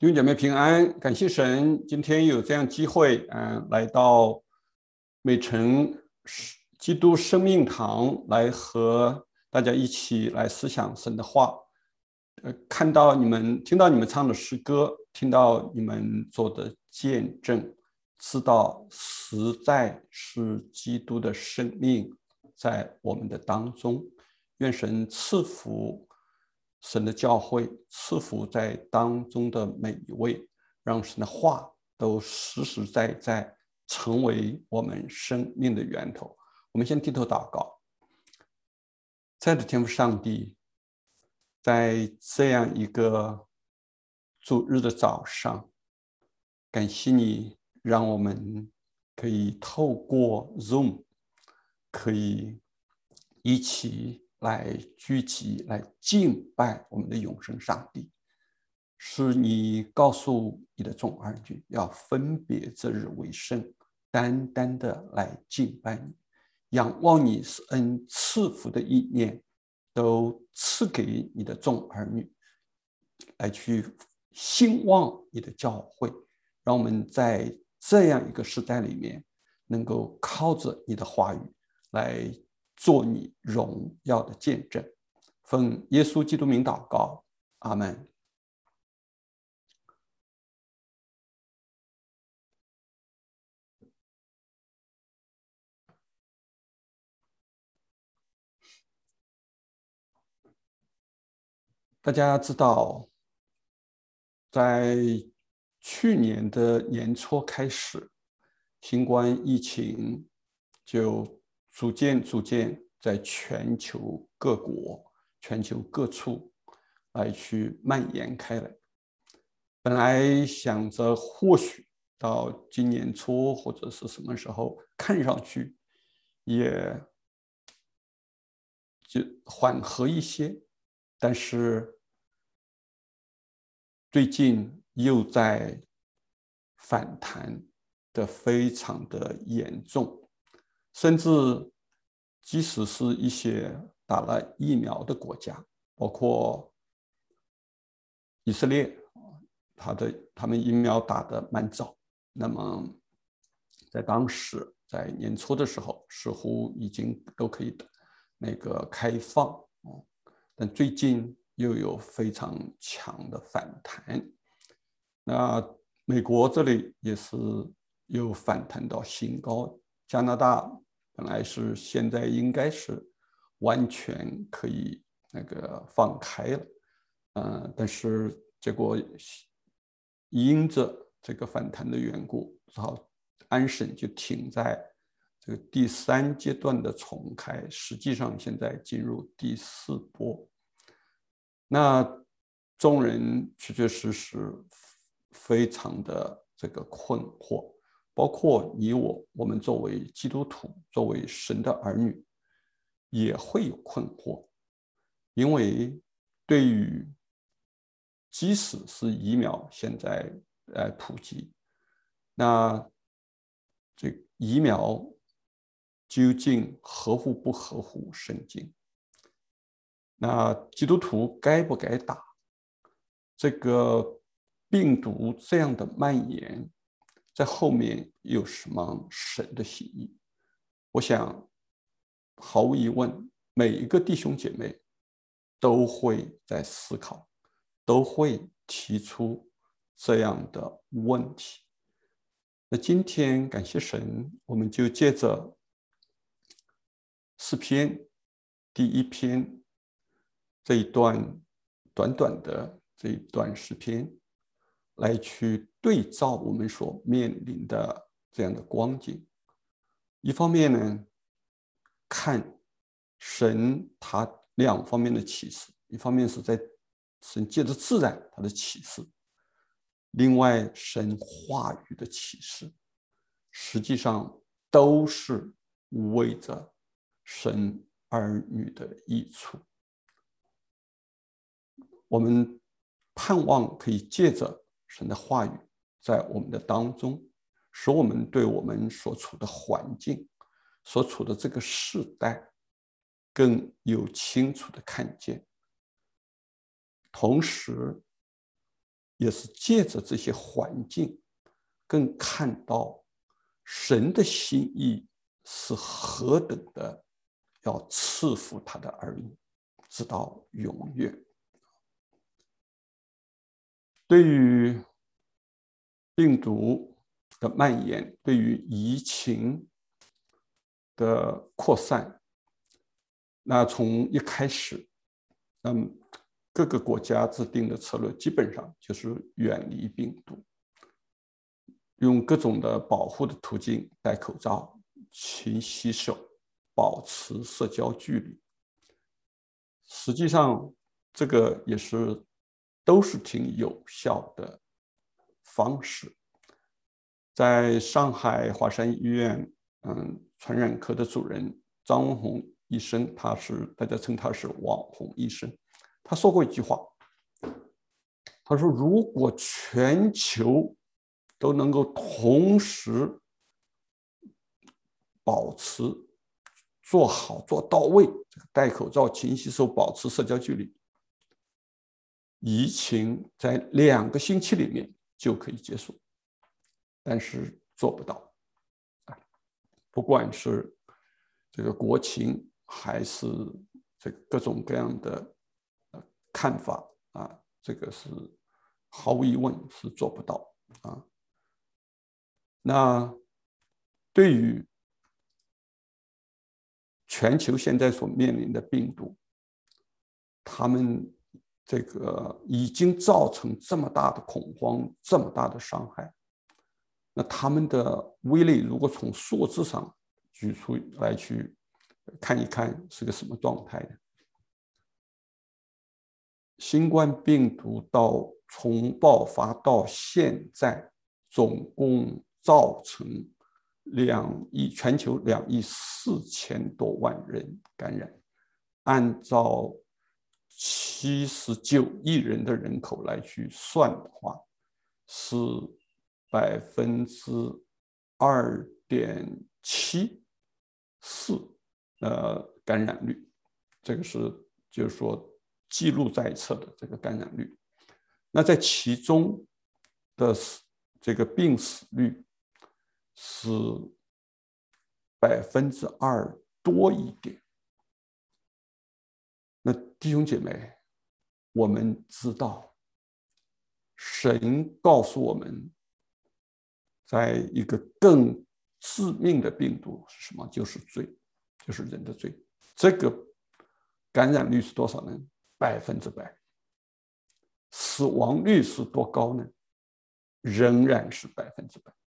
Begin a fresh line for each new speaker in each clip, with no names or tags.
弟兄姐妹平安，感谢神，今天有这样机会，来到美城基督生命堂，来和大家一起来思想神的话。看到你们，听到你们唱的诗歌，听到你们做的见证，知道实在是基督的生命在我们的当中。愿神赐福神的教会，赐福在当中的每一位，让神的话都实实在在成为我们生命的源头。我们先低头祷告。亲爱的天父上帝，在这样一个主日的早上，感谢你让我们可以透过 Zoom 可以一起来聚集，来敬拜我们的永生上帝。是你告诉你的众儿女要分别这日为圣，单单的来敬拜你，仰望你是恩赐福的意念都赐给你的众儿女，来去兴旺你的教会，让我们在这样一个时代里面，能够靠着你的话语来做你荣耀的见证。奉耶稣基督名祷告，阿们。大家知道，在去年的年初开始，新冠疫情就逐渐在全球各国、全球各处来去蔓延开来。本来想着或许到今年初或者是什么时候，看上去也就缓和一些，但是最近又在反弹的非常的严重，甚至即使是一些打了疫苗的国家，包括以色列，他们疫苗打得蛮早，那么在当时在年初的时候，似乎已经都可以那个开放，但最近又有非常强的反弹。那美国这里也是又反弹到新高，加拿大本来是现在应该是完全可以那个放开了，但是结果因着这个反弹的缘故，然后安省就停在这个第3阶段的重开，实际上现在进入第4波。那众人确确实实非常的这个困惑，包括你我们作为基督徒，作为神的儿女，也会有困惑，因为对于即使是疫苗现在普及，那这疫苗究竟合乎不合乎圣经？那基督徒该不该打？这个病毒这样的蔓延，在后面有什么神的心意？我想，毫无疑问，每一个弟兄姐妹都会在思考，都会提出这样的问题。那今天感谢神，我们就借着诗篇第1篇这一段短短的这一段诗篇，来去对照我们所面临的这样的光景。一方面呢，看神他2方面的启示，一方面是在神借着自然他的启示，另外神话语的启示，实际上都是为着神儿女的益处。我们盼望可以借着神的话语在我们的当中，使我们对我们所处的环境，所处的这个世代更有清楚的看见，同时也是借着这些环境，更看到神的心意是何等的要赐福他的儿女，直到永远。对于病毒的蔓延，对于疫情的扩散，那从一开始，各个国家制定的策略基本上就是远离病毒，用各种的保护的途径，戴口罩、勤洗手、保持社交距离。实际上，这个也都是挺有效的方式。在上海华山医院，传染科的主任张文宏医生，大家称他是网红医生。他说过一句话，他说：“如果全球都能够同时保持做好做到位，这个戴口罩、勤洗手、保持社交距离，疫情在2个星期里面就可以结束。”但是做不到。不管是这个国情，还是这个各种各样的看法啊，这个是毫无疑问是做不到啊。那对于全球现在所面临的病毒，他们这个已经造成这么大的恐慌，这么大的伤害，那他们的威力如果从数字上举出来去看一看是个什么状态呢？新冠病毒从爆发到现在，总共造成全球2亿4千多万人感染。按照79亿人的人口来去算的话，是2.74%感染率，这个就是说记录在册的这个感染率。那在其中的这个病死率是2%多一点。那弟兄姐妹，我们知道，神告诉我们，在一个更致命的病毒是什么？就是罪，就是人的罪。这个感染率是多少呢？100%。死亡率是多高呢？仍然是100%。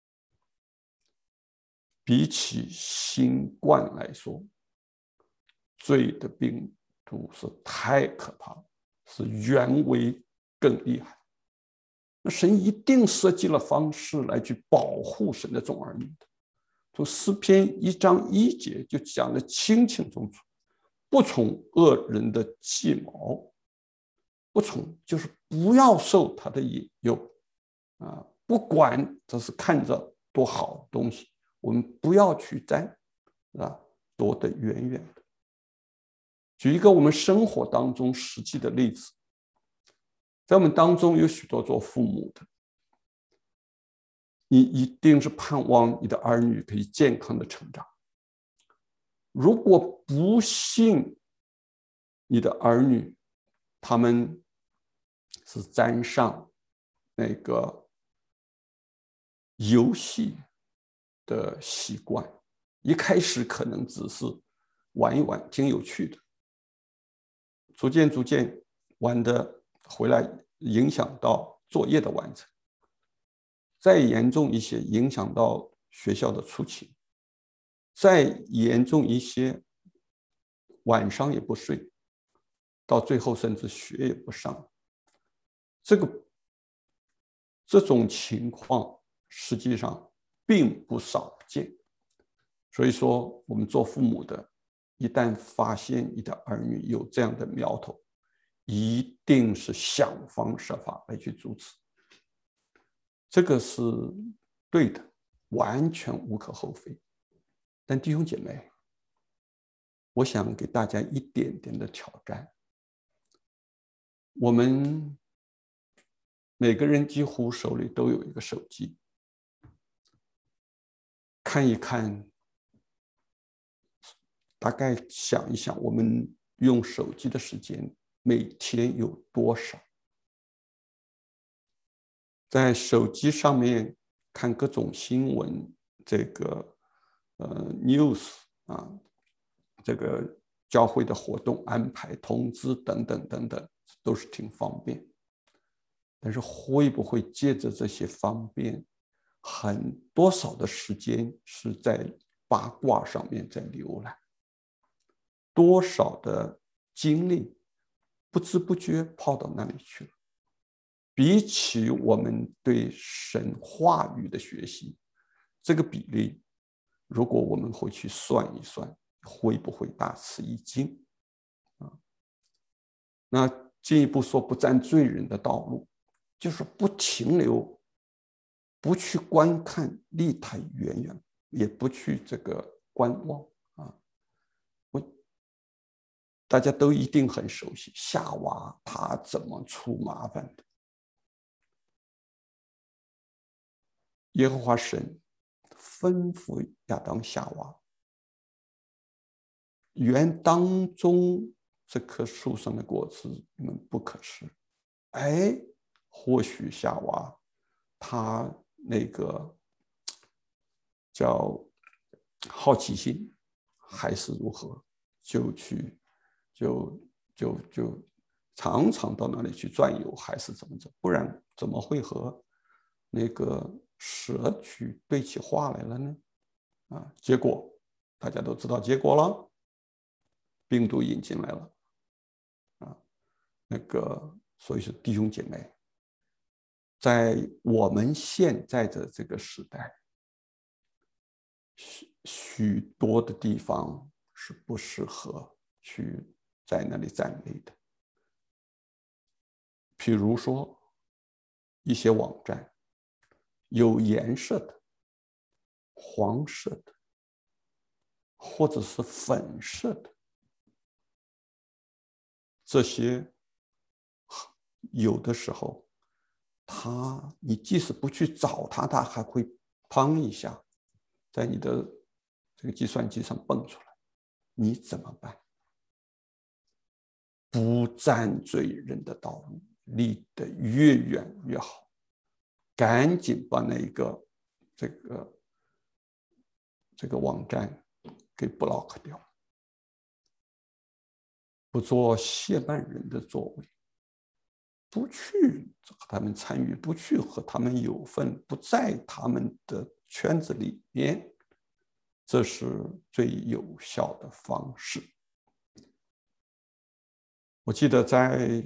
比起新冠来说，罪的病毒是太可怕了，是原为更厉害。那神一定设计了方式来去保护神的众儿女的。从诗篇1章1节就讲得清清楚楚，不从恶人的计谋，不从就是不要受他的引诱啊！不管这是看着多好的东西，我们不要去沾啊，躲得远远的。举一个我们生活当中实际的例子，在我们当中有许多做父母的，你一定是盼望你的儿女可以健康的成长。如果不幸你的儿女他们是沾上那个游戏的习惯，一开始可能只是玩一玩，挺有趣的，逐渐玩的回来，影响到作业的完成，再严重一些，影响到学校的出勤，再严重一些，晚上也不睡，到最后甚至学也不上。这种情况实际上并不少见。所以说，我们做父母的，一旦发现你的儿女有这样的苗头，一定是想方设法来去阻止。这个是对的，完全无可厚非。但弟兄姐妹，我想给大家一点点的挑战。我们每个人几乎手里都有一个手机，看一看，大概想一想，我们用手机的时间每天有多少？在手机上面看各种新闻，这个news 啊，这个教会的活动安排、通知等等等等，都是挺方便。但是会不会借着这些方便，多少的时间是在八卦上面在浏览，多少的精力不知不觉跑到那里去了？比起我们对神话语的学习，这个比例，如果我们回去算一算，会不会大吃一惊啊？那进一步说，不占罪人的道路，就是不停留，不去观看离他远远，也不去这个观望啊。大家都一定很熟悉夏娃她怎么出麻烦的。耶和华神吩咐亚当夏娃，园当中这棵树上的果子你们不可吃。哎，或许夏娃她那个叫好奇心还是如何，就去就常常到那里去转悠，还是怎么着？不然怎么会和那个蛇去对起话来了呢？啊，结果大家都知道结果了，病毒引进来了啊。那个，所以说弟兄姐妹，在我们现在的这个时代，许多的地方是不适合去在那里站立的。譬如说，一些网站有颜色的、黄色的，或者是粉色的，这些有的时候，你即使不去找它，它还会砰一下，在你的这个计算机上蹦出来，你怎么办？不占罪人的道路，离得越远越好，赶紧把那个这个网站给 block 掉，不做亵慢人的作为，不去和他们参与，不去和他们有份，不在他们的圈子里面，这是最有效的方式。我记得在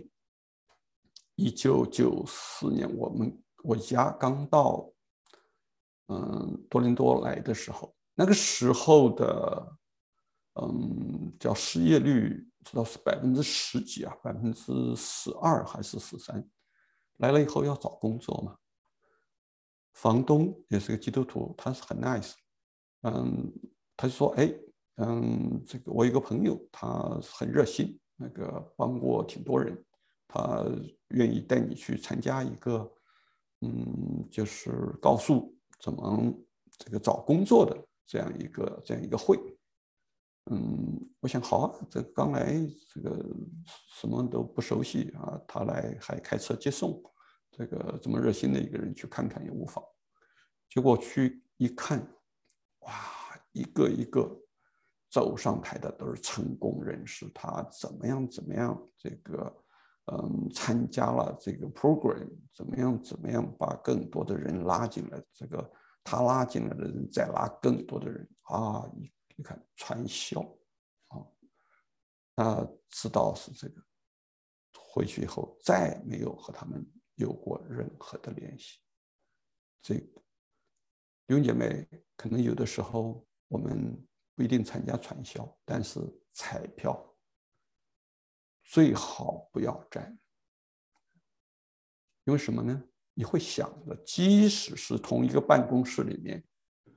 1994年，我家刚到多伦多来的时候，那个时候的叫失业率，知道是10%几啊，12%还是13%。来了以后要找工作嘛，房东也是个基督徒，他是很 nice，他就说，哎，这个我有个朋友，他很热心，那个帮过挺多人，他愿意带你去参加一个，就是告诉怎么这个找工作的这样一个会。我想好啊，这刚来，这个什么都不熟悉啊，他来还开车接送，这个这么热心的一个人去看看也无妨。结果去一看，哇，一个一个走上台的都是成功人士，他怎么样这个参加了这个 program，怎么样把更多的人拉进来，这个他拉进来的人再拉更多的人啊，你看传销啊，他知道是这个，回去以后再没有和他们有过任何的联系。这个弟兄姐妹，可能有的时候我们不一定参加传销，但是彩票最好不要沾，因为什么呢？你会想着，即使是同一个办公室里面，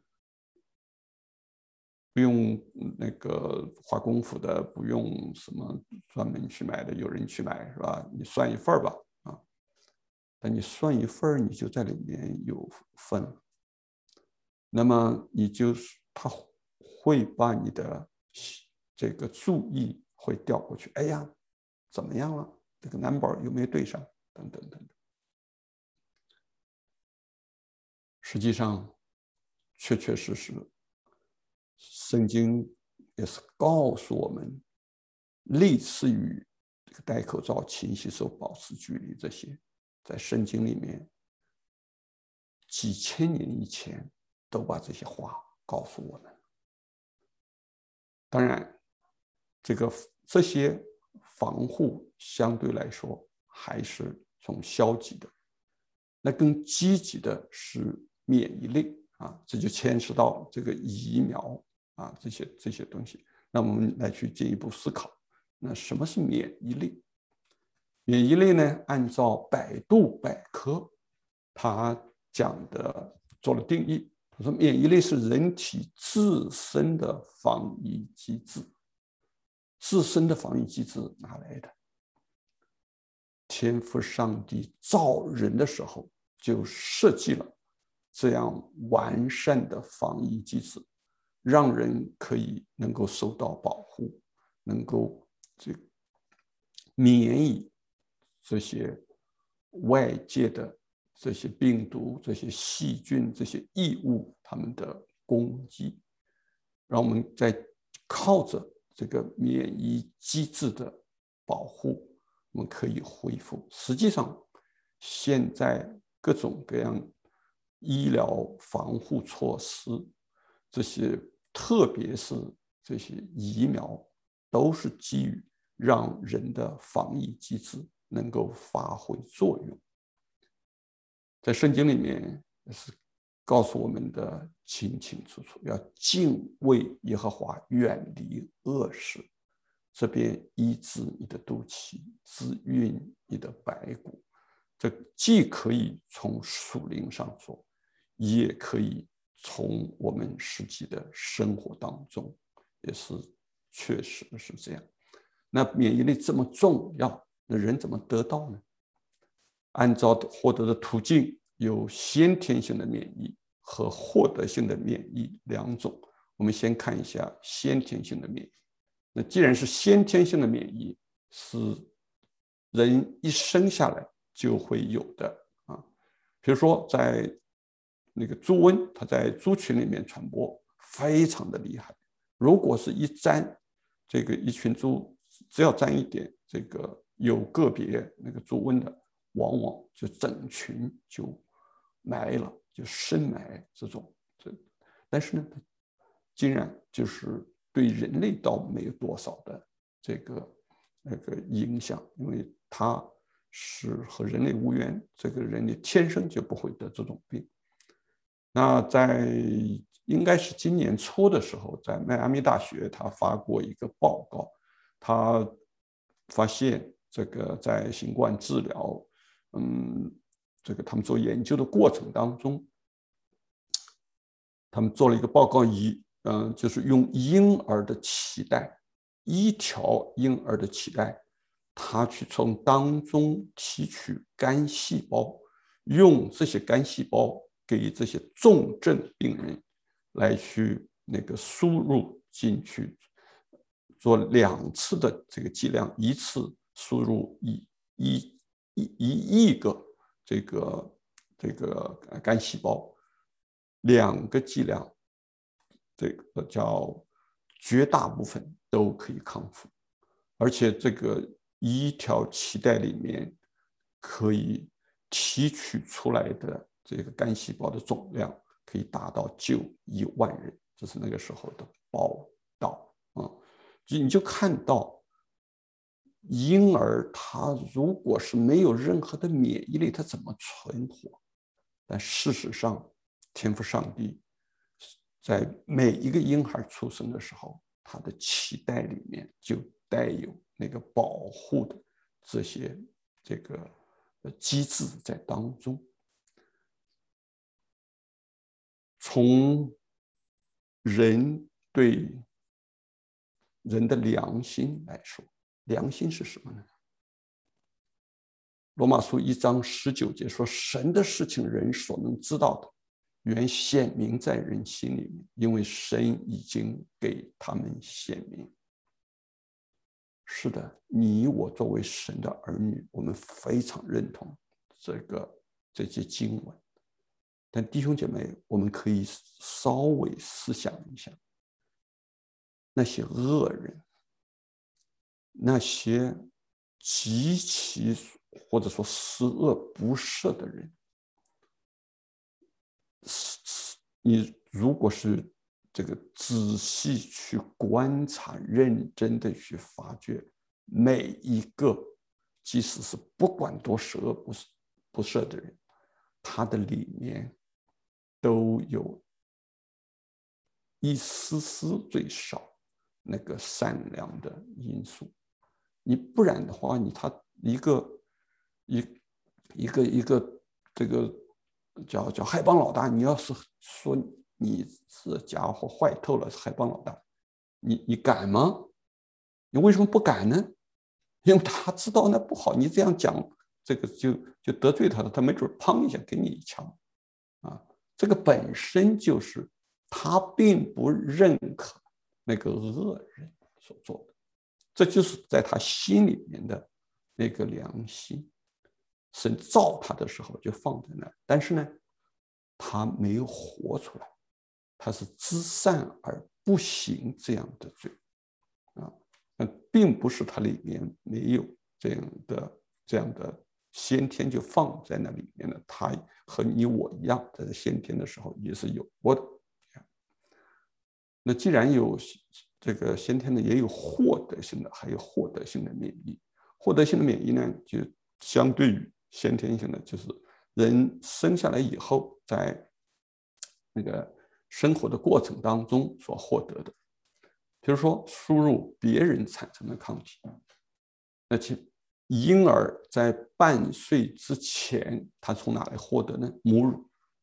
不用那个花功夫的，不用什么专门去买的，有人去买是吧？你算一份吧，啊， 但你算一份你就在里面有份，那么他会把你的这个注意会调过去，哎呀，怎么样了？这个 number 有没有对上？等等等等。实际上，确确实实，圣经也是告诉我们，类似于这个戴口罩、勤洗手、保持距离这些，在圣经里面几千年以前都把这些话告诉我们。当然，这些防护相对来说还是从消极的，那更积极的是免疫力啊，这就牵涉到这个疫苗啊这些东西。那我们来去进一步思考，那什么是免疫力？免疫力呢，按照百度百科，它做了定义，他说免疫力是人体自身的防御机制。自身的防御机制哪来的？天父上帝造人的时候就设计了这样完善的防御机制，让人能够受到保护，能够免疫这些外界的这些病毒、这些细菌、这些异物它们的攻击，让我们在靠着这个免疫机制的保护，我们可以恢复。实际上，现在各种各样医疗防护措施，这些特别是这些疫苗，都是基于让人的防疫机制能够发挥作用。在圣经里面是告诉我们的清清楚楚，要敬畏耶和华，远离恶事，这边医治你的肚脐，滋润你的白骨。这既可以从属灵上说，也可以从我们实际的生活当中，也是确实是这样。那免疫力这么重要，那人怎么得到呢？按照获得的途径，有先天性的免疫和获得性的免疫两种。我们先看一下先天性的免疫。那既然是先天性的免疫，是人一生下来就会有的啊。比如说，在那个猪瘟，它在猪群里面传播非常的厉害。如果是一沾，这个一群猪只要沾一点，这个有个别那个猪瘟的，往往就整群就埋了，就深埋这种。但是呢，竟然就是对人类倒没有多少的这个影响，因为它是和人类无缘，这个人类天生就不会得这种病。那应该是今年初的时候，在迈阿密大学，他发过一个报告，他发现这个在新冠治疗，这个他们做研究的过程当中，他们做了一个报告就是用婴儿的脐带，一条婴儿的脐带，他去从当中提取干细胞，用这些干细胞给这些重症病人来去输入进去，做2次的这个剂量，一次输入一亿个这个干细胞，2个剂量，这个叫绝大部分都可以康复，而且这个一条脐带里面可以提取出来的这个干细胞的总量可以达到救1万人，这是那个时候的报道啊。你就看到婴儿他如果是没有任何的免疫力，他怎么存活？但事实上，天父上帝在每一个婴孩出生的时候，他的脐带里面就带有那个保护的这个机制在当中。从人对人的良心来说，良心是什么呢？ 罗马书1章19节说，神的事情人所能知道的，原显明在人心里面，因为神已经给他们显明。是的，你我作为神的儿女，我们非常认同这些经文。但弟兄姐妹，我们可以稍微思想一下，那些恶人，那些极其或者说十恶不赦的人，你如果是这个仔细去观察，认真的去发掘，每一个即使是不管多十恶不赦的人，他的里面都有一丝丝最少那个善良的因素。你不然的话，他一个这个叫丐帮老大，你要是说你这家伙坏透了，是丐帮老大，你敢吗？你为什么不敢呢？因为他知道那不好，你这样讲，这个就得罪他了，他没准砰一下给你一枪啊！这个本身就是他并不认可那个恶人所做的，这就是在他心里面的那个良心。神造他的时候就放在那儿，但是呢，他没有活出来，他是知善而不行这样的罪啊，并不是他里面没有这样的先天就放在那里面的，他和你我一样，在先天的时候也是有过的。那既然有这个先天的，也有获得性的，还有获得性的免疫。获得性的免疫呢，就相对于先天性的，就是人生下来以后，在那个生活的过程当中所获得的。比如说，输入别人产生的抗体，那婴儿在半岁之前，他从哪来获得呢？母乳。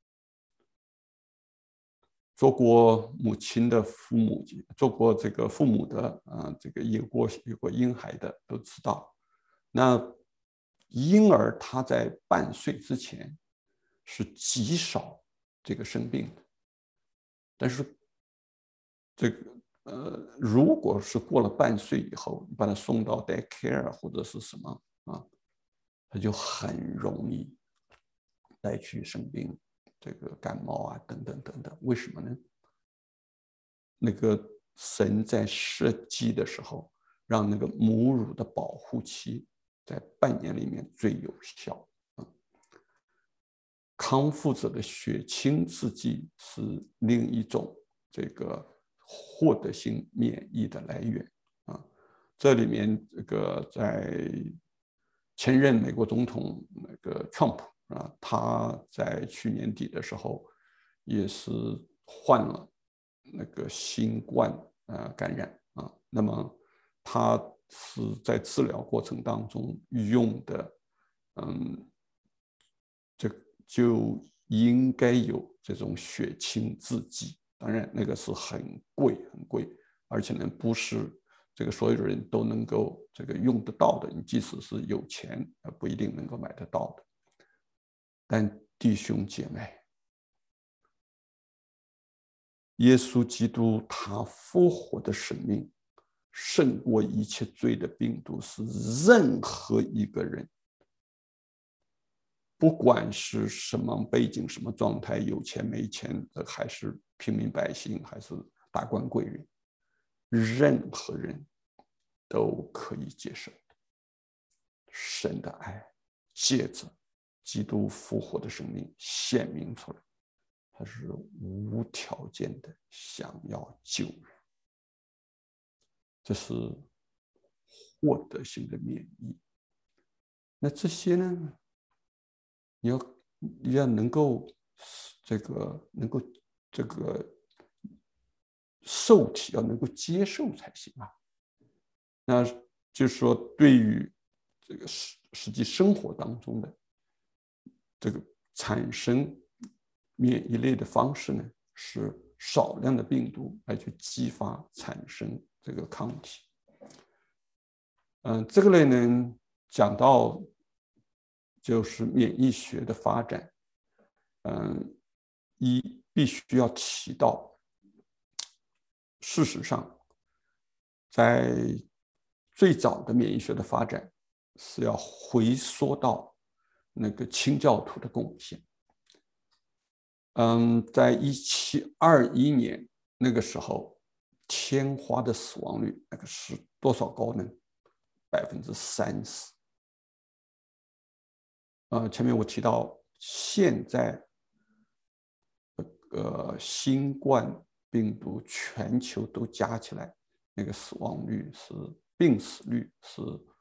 做过母亲的父母，做过这个父母的这个有过婴孩的都知道，那婴儿他在半岁之前是极少这个生病的，但是这个如果是过了半岁以后，你把他送到 daycare 或者是什么啊，他就很容易带去生病，这个感冒啊等等等等。为什么呢？那个神在设计的时候，让那个母乳的保护期在半年里面最有效。康复者的血清制剂是另一种这个获得性免疫的来源啊。这里面这个在前任美国总统那个 Trump 啊，他在去年底的时候也是患了那个新冠感染啊，那么他是在治疗过程当中用的，这就应该有这种血清制剂，当然那个是很贵很贵，而且呢不是这个所有人都能够这个用得到的，你即使是有钱不一定能够买得到的。但弟兄姐妹，耶稣基督他复活的生命胜过一切罪的病毒，是任何一个人，不管是什么背景、什么状态，有钱没钱，还是平民百姓，还是达官贵人，任何人都可以接受。神的爱借着基督复活的生命显明出来，他是无条件的想要救人，这是获得性的免疫。那这些呢，你要能够这个受体要能够接受才行啊。那就是说，对于这个实际生活当中的这个产生免疫类的方式呢，是少量的病毒来去激发产生这个抗体。这个类呢讲到就是免疫学的发展，必须要起到，事实上，在最早的免疫学的发展是要回溯到那个清教徒的贡献。在1721年那个时候，天花的死亡率那个是多少高呢？30%。前面我提到，现在新冠病毒全球都加起来，那个死亡率病死率是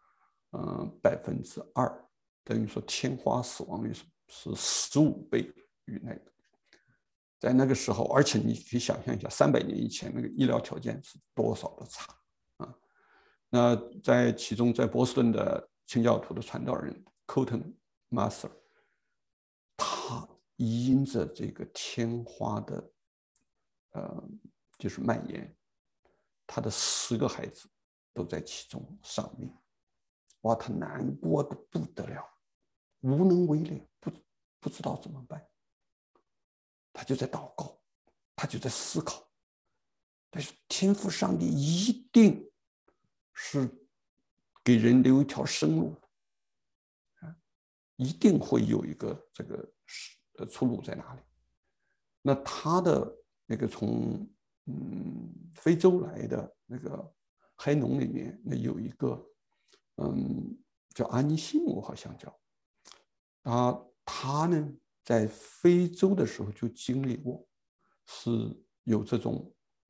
2%，等于说天花死亡率是15倍以内的。在那个时候，而且你可以想象一下，300年以前那个医疗条件是多少的差啊！那在其中，在波士顿的清教徒的传道人 Cotton Mather， 他因着这个天花的就是蔓延，他的10个孩子都在其中丧命。哇，他难过的不得了，无能为力，不知道怎么办。他就在祷告，他就在思考，但是天父上帝一定是给人留一条生路的，一定会有一个这个出路在哪里。那他的那个从非洲来的那个黑农里面，那有一个叫安尼西姆，好像叫他呢，在非洲的时候就经历过，是有这种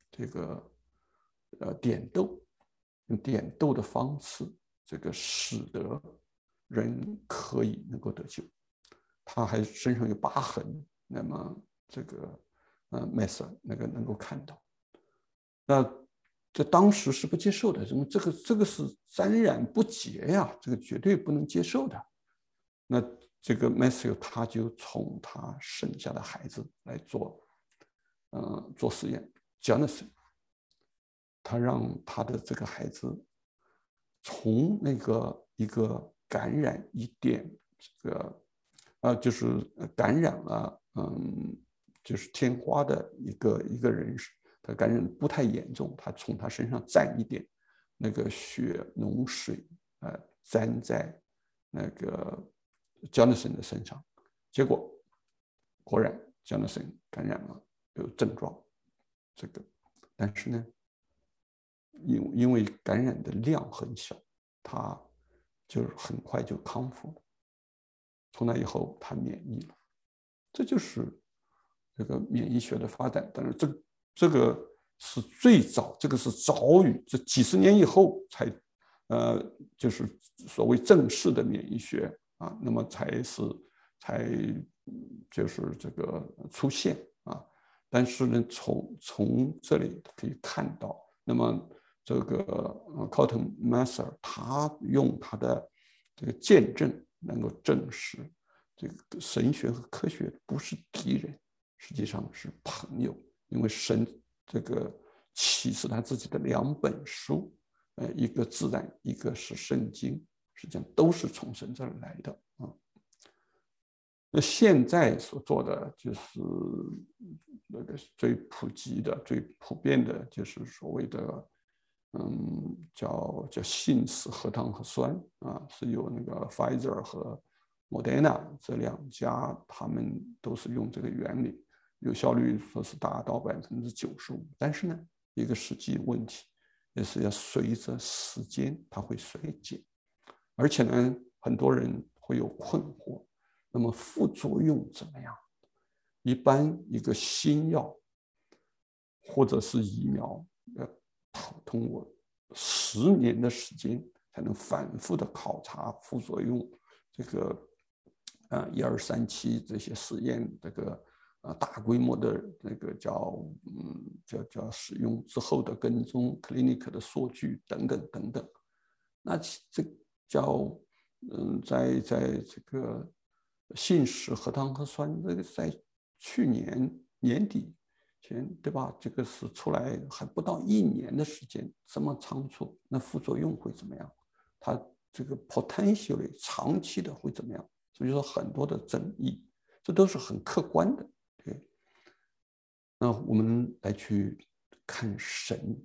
点痘，用点痘的方式，这个使得人可以能够得救。他还身上有疤痕，那么这个Mather 那个能够看到。那这当时是不接受的，因为这个是沾染不洁呀，这个绝对不能接受的。那这个 Matthew 他就从他剩下的孩子来做实验。Jonathan 他让他的这个孩子从那个一个感染一点这个就是感染了就是天花的一个人，他感染不太严重，他从他身上沾一点那个血脓水沾在那个 Jonathan 的身上，结果果然 Jonathan 感染了，有症状，但是呢，因为感染的量很小，他就很快就康复了。从那以后，他免疫了。这就是这个免疫学的发展。当然，这个是最早，这个是早于这几十年以后才就是所谓正式的免疫学啊，那么才就是这个出现啊。但是呢，从这里可以看到，那么这个Cotton Mather 他用他的这个见证能够证实，这个神学和科学不是敌人，实际上是朋友，因为神这个启示他自己的2本书，一个自然，一个是圣经，实际上都是从神这儿来的啊。那现在所做的就是那个最普及的、最普遍的，就是所谓的叫信使核糖核酸啊，是由那个 Pfizer 和 Moderna 这2家，他们都是用这个原理，有效率说是达到95%。但是呢，一个实际问题也是要随着时间它会衰减，而且呢，很多人会有困惑。那么副作用怎么样？一般一个新药或者是疫苗，通过10年的时间才能反复的考察副作用，这个1、2、3期这些实验，这个大规模的那个叫使用之后的跟踪 clinic 的数据等等等等。那这叫在这个信使核糖核酸，这个在去年年底前，对吧？这个是出来还不到1年的时间，这么仓促，那副作用会怎么样？它这个 potentially 长期的会怎么样？ 所以说很多的争议，这都是很客观的。对，那我们来去看神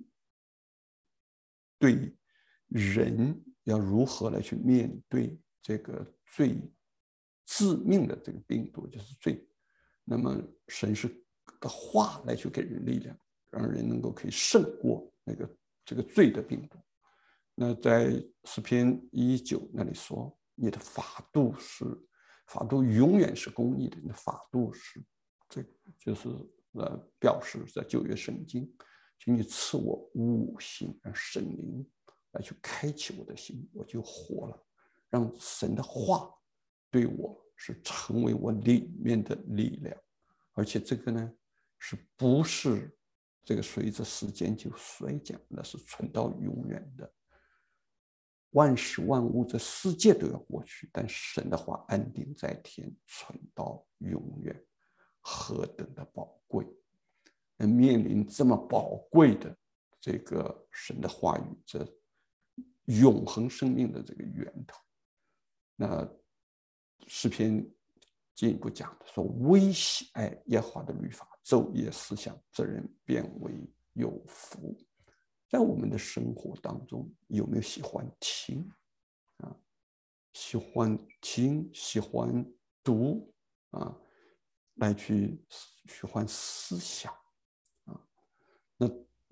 对人要如何来去面对这个最致命的这个病毒，就是罪。那么神是的话来去给人力量，让人能够可以胜过这个罪的病毒。那在诗篇119那里说，你的法度永远是公义的，你的法度是这个就是表示在旧约圣经，请你赐我悟性，让圣灵来去开启我的心，我就活了，让神的话对我是成为我里面的力量，而且这个呢是不是这个随着时间就衰减，那是存到永远的。万事万物这世界都要过去，但神的话安定在天，存到永远，何等的宝贵！面临这么宝贵的这个神的话语，这永恒生命的这个源头，那诗篇进一步讲的说：“微喜爱耶和华的律法，昼夜思想，这人便为有福。”在我们的生活当中，有没有喜欢听啊？喜欢听，喜欢读啊，来去喜欢思想啊？那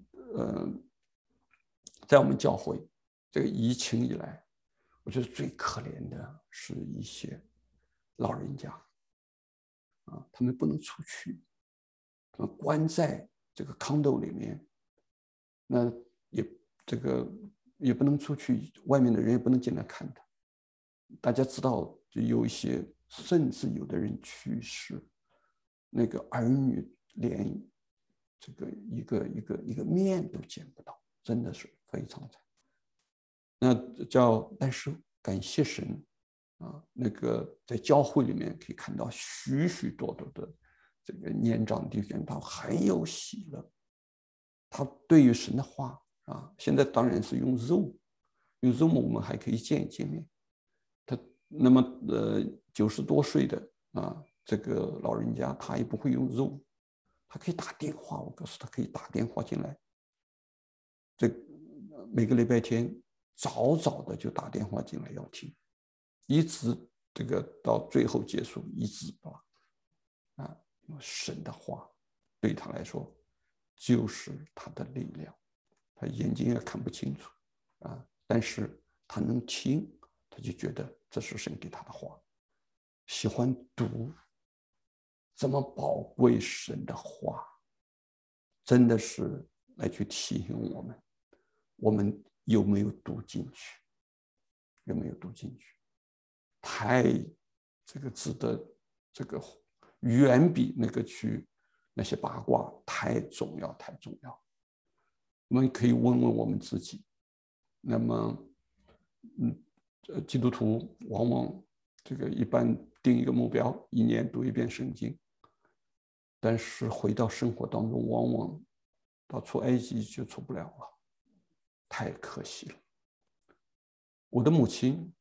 在我们教会这个疫情以来，我觉得最可怜的是一些老人家啊，他们不能出去，他们关在这个 condo 里面，那这个也不能出去，外面的人也不能进来看他。大家知道，就有一些，甚至有的人去世，那个儿女连这个一个面都见不到，真的是非常惨。但是感谢神啊，那个在教会里面可以看到许许多多的这个年长弟兄，他很有喜乐，他对于神的话啊，现在当然是用Zoom，我们还可以见一见面。他那么90多岁的啊，这个老人家他也不会用Zoom，他可以打电话，我告诉他可以打电话进来。这每个礼拜天早早的就打电话进来要听，一直这个到最后结束，一直啊，神的话对他来说就是他的力量，他眼睛也看不清楚啊，但是他能听，他就觉得这是神给他的话。喜欢读，这么宝贵神的话，真的是来去提醒我们，我们有没有读进去？有没有读进去？太这个值得，这个远比那些八卦太重要，太重要。我们可以问问我们自己。那么，基督徒往往这个一般定一个目标，1年读1遍圣经，但是回到生活当中，往往到出埃及就出不了了，太可惜了。我的母亲，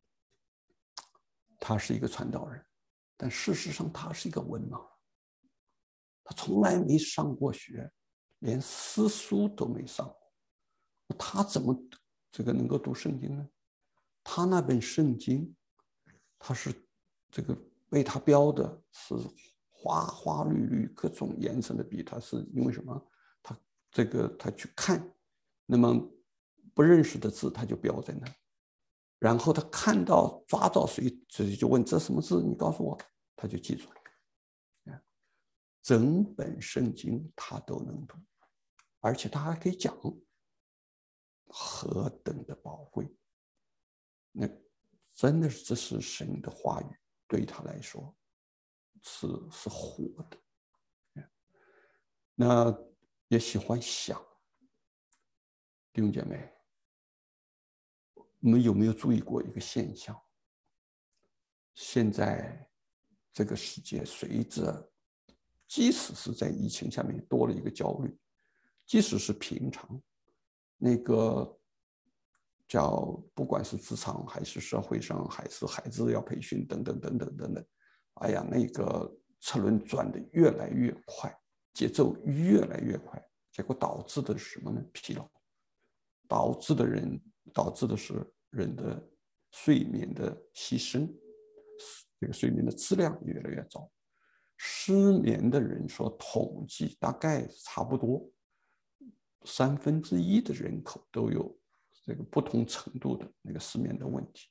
她是一个传道人，但事实上她是一个文盲，她从来没上过学，连私书都没上过，她怎么这个能够读圣经呢？她那本圣经，她是这个被她标的是花花绿绿各种颜色的笔，她是因为什么？她去看，那么不认识的字她就标在那，然后她看到抓到谁就问这什么字，你告诉我，她就记住了。整本圣经她都能读，而且她还可以讲，何等的宝贵！那真的是这是神的话语，对他来说是活的。那也喜欢想，弟兄姐妹，我们有没有注意过一个现象？现在这个世界随着，即使是在疫情下面多了一个焦虑，即使是平常，那个叫不管是职场还是社会上，还是孩子要培训等等等等等等，哎呀，那个车轮转得越来越快，节奏越来越快，结果导致的是什么呢？疲劳，导致的是人的睡眠的牺牲，这个睡眠的质量越来越糟。失眠的人说，统计大概差不多1/3的人口都有这个不同程度的那个失眠的问题。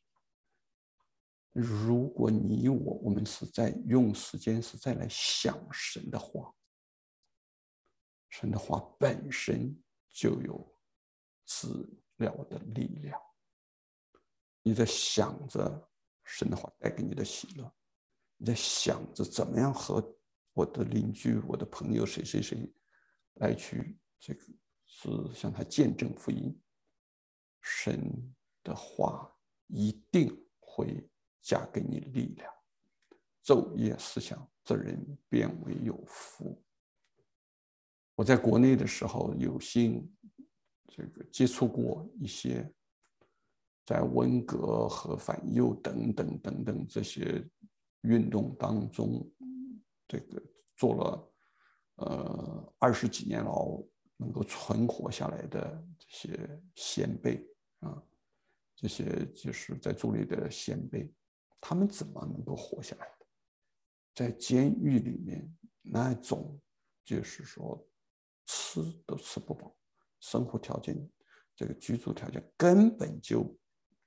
如果你我们是在用时间是在来想神的话，神的话本身就有治疗的力量。你在想着神的话带给你的喜乐，你在想着怎么样和我的邻居、我的朋友谁谁谁来去这个是向他见证福音，神的话一定会加给你力量。昼夜思想，这人便为有福。我在国内的时候有幸这个接触过一些在文革和反右等等等等这些运动当中，这个做了20几年牢能够存活下来的这些先辈啊，这些就是在组里的先辈，他们怎么能够活下来的？在监狱里面那种就是说吃都吃不饱，生活条件这个居住条件根本就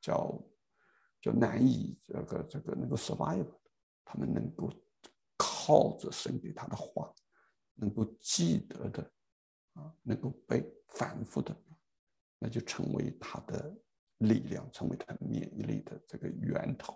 难以能够 survive， 他们能够靠着神给他的话，能够记得的能够被反复的，那就成为他的力量，成为他免疫力的这个源头。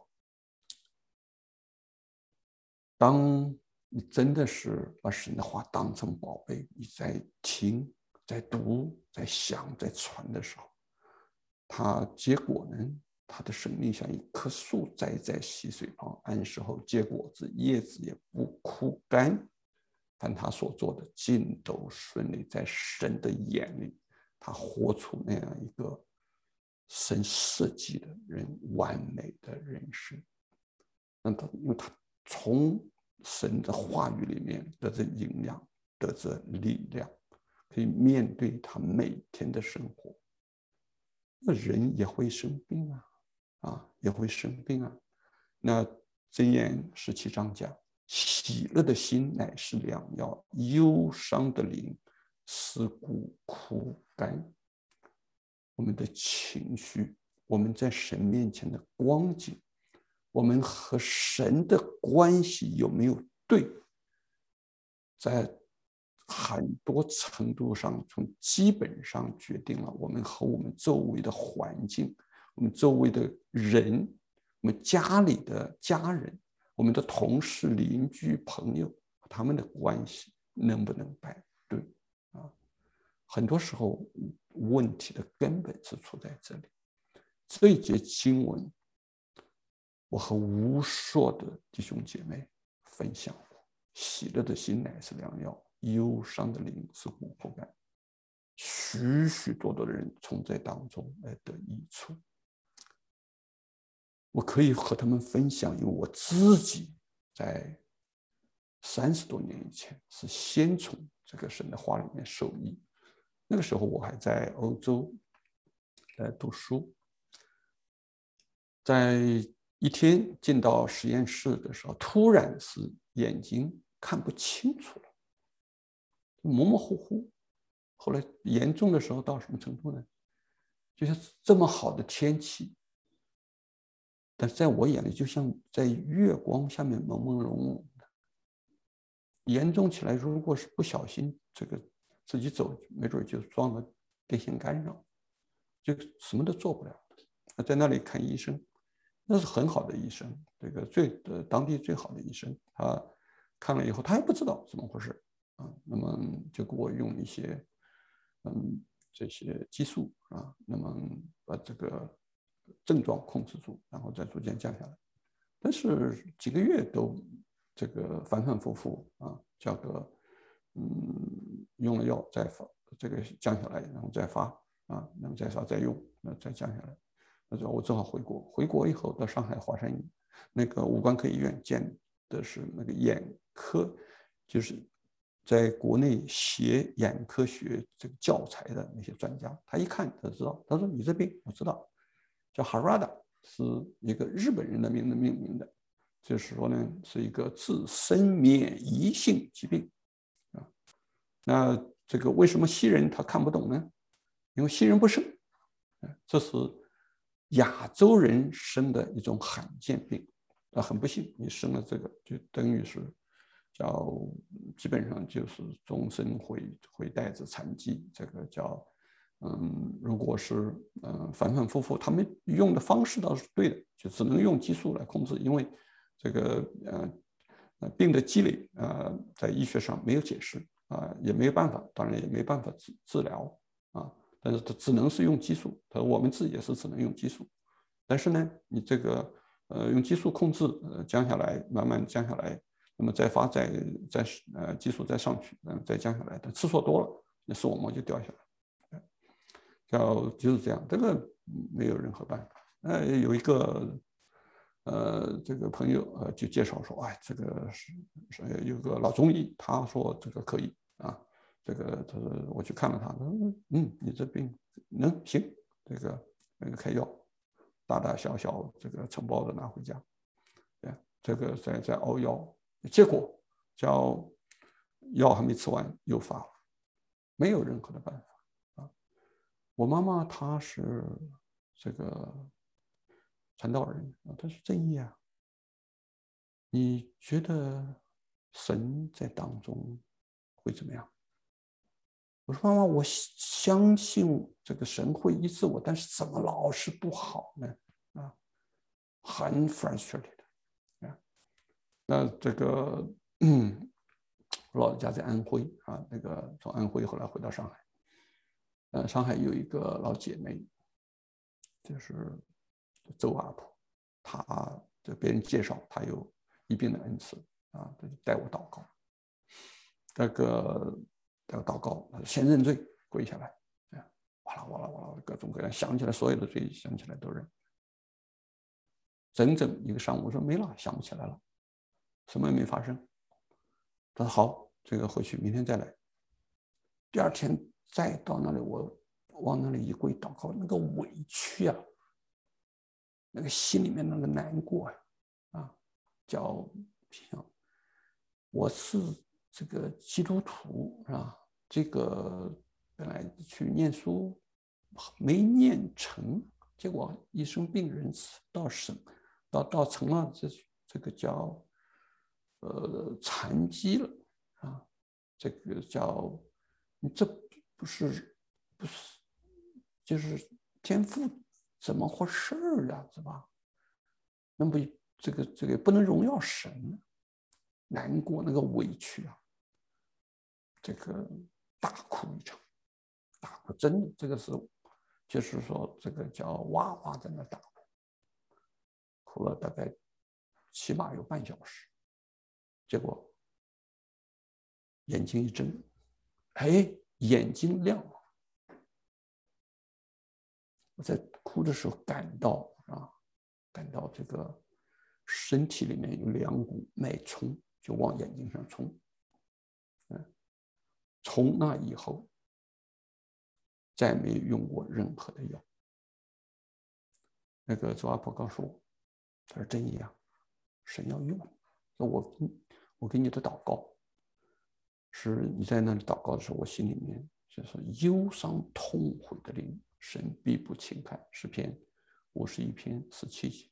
当你真的是把神的话当成宝贝，你在听、在读、在想、在传的时候，它结果呢？它的生命像一棵树栽在溪水旁，按时候结果子，叶子也不枯干。凡他所做的尽都顺利，在神的眼里，他活出那样一个神设计的人完美的人生。因为他从神的话语里面得着营养，得着力量，可以面对他每天的生活。那人也会生病也会生病啊。那箴言17章讲，喜乐的心乃是良药，忧伤的灵使骨枯干。我们的情绪，我们在神面前的光景，我们和神的关系有没有对，在很多程度上，从基本上决定了我们和我们周围的环境，我们周围的人，我们家里的家人，我们的同事、邻居、朋友，他们的关系能不能摆对啊？很多时候问题的根本是出在这里。这一节经文，我和无数的弟兄姐妹分享过，喜乐的心乃是良药，忧伤的灵是骨枯干。许许多多的人从这当中来得益处。我可以和他们分享，因为我自己在30多年以前是先从这个神的话里面受益。那个时候我还在欧洲读书，在一天进到实验室的时候，突然是眼睛看不清楚了，模模糊糊。后来严重的时候到什么程度呢？就是这么好的天气，但在我眼里就像在月光下面朦朦胧胧的。严重起来，如果是不小心这个自己走，没准就撞了电线杆上，就什么都做不了。在那里看医生，那是很好的医生，这个当地最好的医生。他看了以后，他也不知道怎么回事那么就给我用一些这些激素那么把这个症状控制住，然后再逐渐降下来。但是几个月都这个反反复复交个用了药再发，这个降下来，然后再发， 啊，那么再烧再用，那再降下来，那就我只好回国。回国以后到上海华山那个五官科医院见的是那个眼科，就是在国内写眼科学这个教材的那些专家，他一看他知道，他说你这病我知道，叫 Harada， 是一个日本人的名字命名的，就是说呢是一个自身免疫性疾病啊。那这个为什么西人他看不懂呢？因为西人不生，这是亚洲人生的一种罕见病。很不幸，你生了这个，就等于是叫基本上就是终身会带着残疾。这个叫如果是反反复复，他们用的方式倒是对的，就只能用激素来控制，因为这个病的积累在医学上没有解释也没有办法，当然也没办法治疗但是它只能是用激素，我们治也是只能用激素，但是呢，你这个用激素控制降下来，慢慢降下来，那么激素再上去，再降下来，但吃错多了，那视网膜就掉下来，就是这样，这个没有任何办法。有一个这个朋友就介绍说，哎，这个是有个老中医，他说这个可以这个他说我去看了他，他说你这病能行，这个开药，大大小小这个承包的拿回家，这个在熬药，结果叫药还没吃完又发了，没有任何的办法我妈妈她是这个传道人她是正义你觉得神在当中会怎么样？我说妈妈，我相信这个神会医治我，但是怎么老是不好呢？很 frustrated 那这个我老家在安徽那个从安徽后来回到上海，上海有一个老姐妹，就是周阿婆，她就别人介绍她有医病的恩赐她就带我祷告，带我祷告，先认罪，跪下来，哇啦哇啦哇啦，各种各样，想起来所有的罪，想起来都认。整整一个上午，我说没了，想不起来了，什么也没发生。他说好，这个回去明天再来。第二天再到那里，我往那里一跪祷告，那个委屈那个心里面那个难过叫我是这个基督徒这个本来去念书没念成，结果一生病人到成了这个叫残疾了这个叫你这不是就是天赋怎么回事是吧？那么这个不能荣耀神，难过那个委屈这个大哭一场，大哭真的这个是就是说这个叫哇哇在那大哭，哭了大概起码有半小时，结果眼睛一睁，眼睛亮了。我在哭的时候感到这个身体里面有2股脉冲，就往眼睛上冲。从那以后，再没用过任何的药。那个周阿婆告诉我，他说真一样，神要用你。我给你的祷告，是你在那里祷告的时候，我心里面就是忧伤痛悔的灵，神必不轻看。诗篇51篇17节，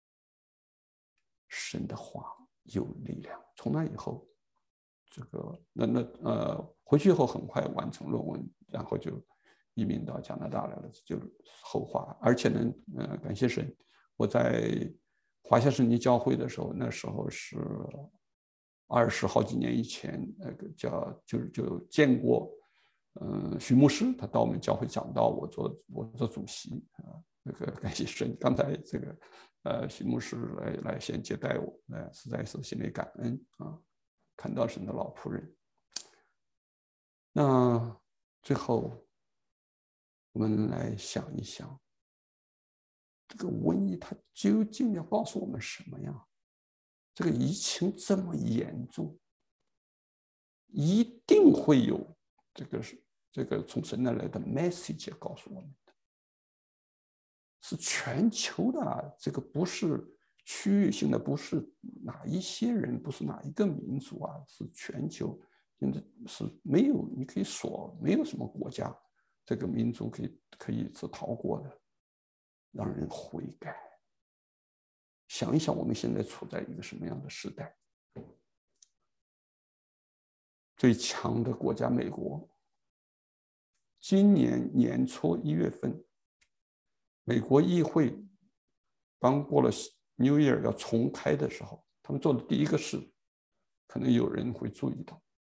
神的话有力量。从那以后，这个回去以后很快完成论文，然后就移民到加拿大来了，就后话。而且呢，感谢神，我在华夏圣经教会的时候，那时候是20好几年以前，那个就见过，徐牧师，他到我们教会讲道，我做主席那个感谢神。刚才这个徐牧师来先接待我，实在是心里感恩看到神的老仆人。那最后我们来想一想，这个瘟疫它究竟要告诉我们什么呀？这个疫情这么严重，一定会有这个从神那来的 message 告诉我们的，是全球的啊，这个不是区域性的，不是哪一些人，不是哪一个民族啊，是全球。现在是没有，你可以说没有什么国家，这个民族可以是逃过的，让人悔改。想一想，我们现在处在一个什么样的时代？最强的国家美国，今年年初1月份，美国议会刚过了 New Year 要重开的时候，他们做的第一个事，可能有人会注意到，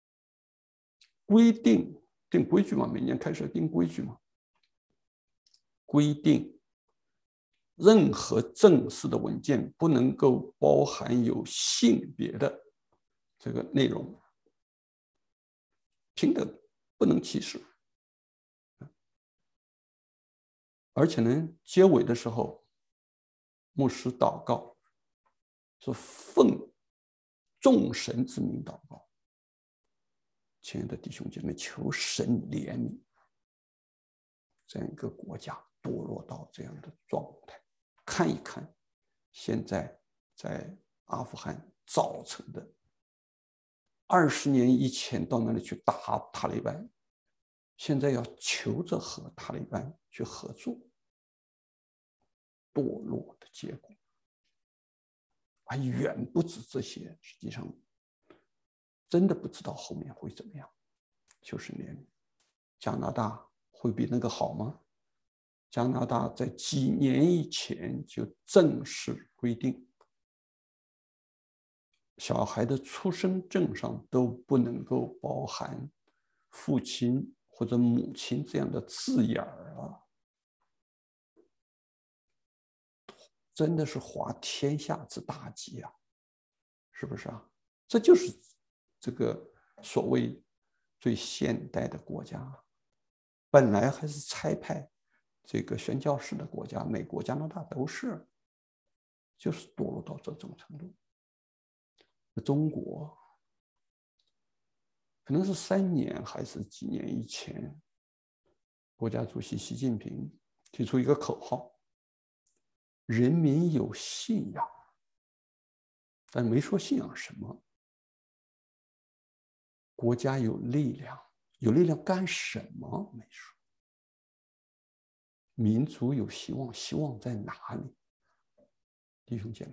定规矩嘛，每年开始定规矩嘛，规定任何正式的文件不能够包含有性别的这个内容，平等，不能歧视。而且呢，结尾的时候，牧师祷告，说奉众神之名祷告，亲爱的弟兄姐妹，求神怜悯这样一个国家堕落到这样的状态。看一看现在在阿富汗造成的，20年以前到那里去打塔利班，现在要求着和塔利班去合作，堕落的结果还远不止这些。实际上真的不知道后面会怎么样。求神怜悯。加拿大会比那个好吗？加拿大在几年以前就正式规定，小孩的出生证上都不能够包含父亲或者母亲这样的字眼啊，真的是滑天下之大稽啊，是不是啊？这就是这个所谓最现代的国家，本来还是差派这个宣教士的国家，美国、加拿大都是，就是堕落到这种程度。中国可能是3年还是几年以前，国家主席习近平提出一个口号：人民有信仰，但没说信仰什么。国家有力量，有力量干什么？没说。民族有希望，希望在哪里？弟兄姐妹，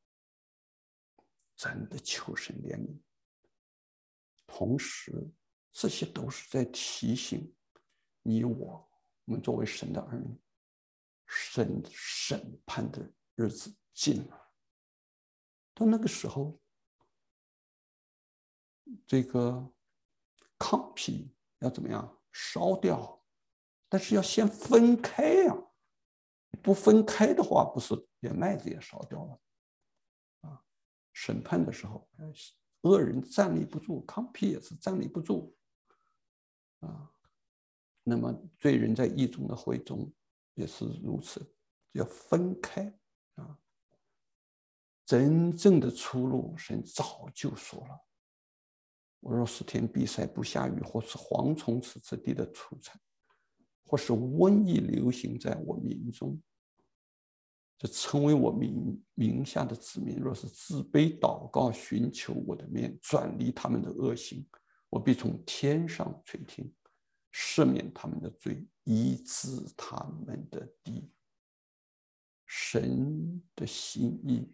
真的求神怜悯。同时，这些都是在提醒你我们作为神的儿女，神审判的日子近了。到那个时候，这个糠皮要怎么样烧掉？但是要先分开呀，不分开的话，不是连麦子也烧掉了啊？审判的时候，恶人站立不住，糠皮也是站立不住啊。那么罪人在义中的会中也是如此，要分开啊。真正的出路，神早就说了：我若10天闭塞不下雨，或是蝗虫吃这地的出产，或是瘟疫流行在我民中，这成为我名下的子民，若是自卑祷告，寻求我的面，转离他们的恶行，我必从天上垂听，赦免他们的罪，医治他们的地。神的心意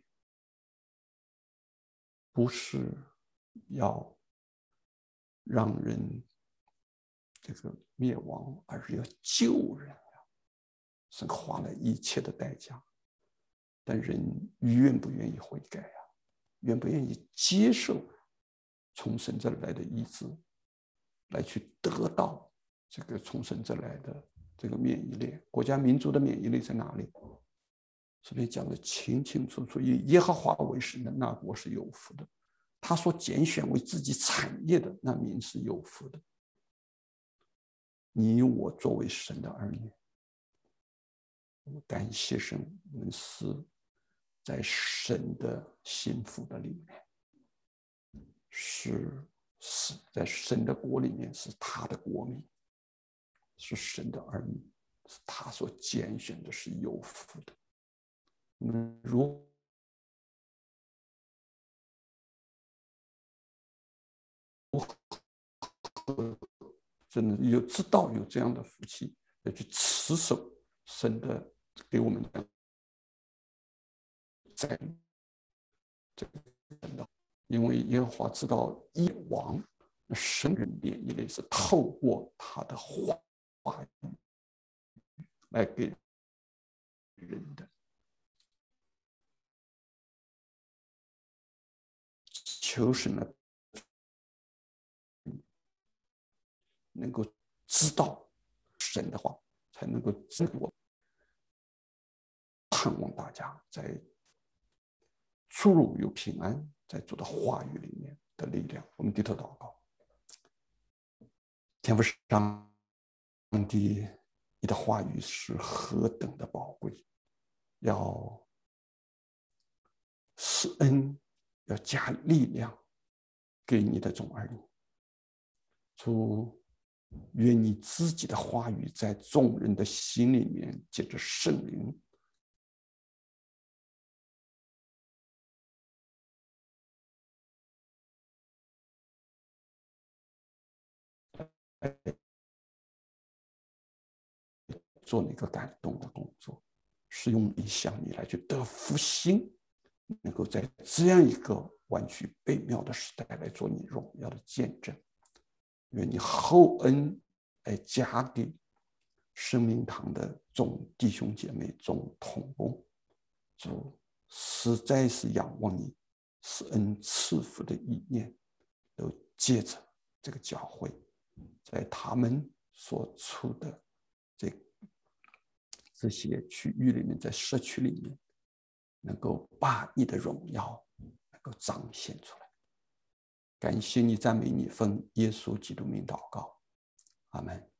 不是要让人这个灭亡，而是要救人。神花了一切的代价，但人愿不愿意悔改啊？愿不愿意接受从神这来的医治，来去得到这个从神这来的这个免疫力？国家民族的免疫力在哪里？这里讲的清清楚楚，以耶和华为神的那国是有福的，他所拣选为自己产业的那民是有福的。你我作为神的儿女， 感谢神，我们是在神的幸福的里面，是在神的国里面，是他的国民，是神的儿女，是他所拣选的，是有福的。我们如真的知道有这样的福气，要去持守神的给我们的在因为耶和华知道一王神人连一类是透过他的话语来给人的，求神呢能够知道神的话，才能够赐给我。盼望大家在出入有平安，在主的话语里面的力量。我们低头祷告，天父上帝，你的话语是何等的宝贵，要施恩，要加力量给你的众儿女。主，愿你自己的话语在众人的心里面，借着圣灵做那个感动的工作，是用意向你来去得福星，能够在这样一个弯曲背妙的时代来做你荣耀的见证。愿你厚恩来加给生命堂的众弟兄姐妹、众同工。主实在是仰望你施恩赐福的意念，都借着这个教会，在他们所处的这些区域里面，在社区里面，能够把你的荣耀能够彰显出来。感谢你，赞美你，奉耶稣基督名祷告，阿们。